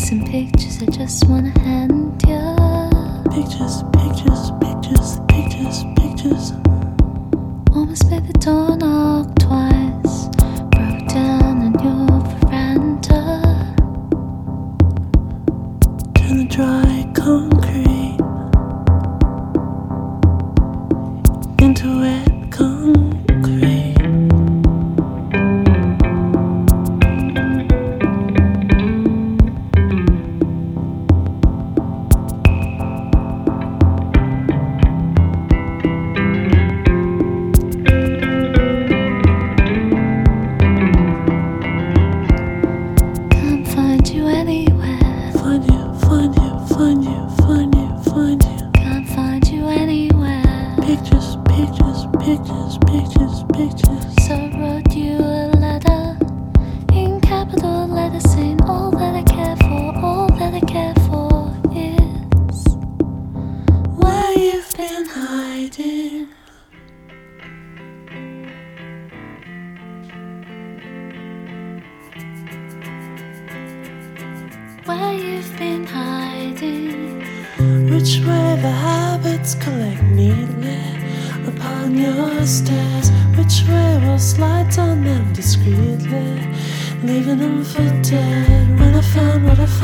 some pictures I just wanna hand you. Pictures, pictures, pictures, pictures, pictures. Almost made the door knock twice. Broke down on your veranda. Turn the dry concrete into wet concrete. Can't find you anywhere. Find you, find you, find you, find you, find you. Can't find you anywhere. Pictures, pictures, pictures, pictures, pictures. So I wrote you a letter in capital letters saying all that I care for, all that I care for is Where you've been hiding. where you've been hiding. Which way the habits collect neatly upon your stairs. Which way will slide on them discreetly, leaving them for dead. When I found what I found.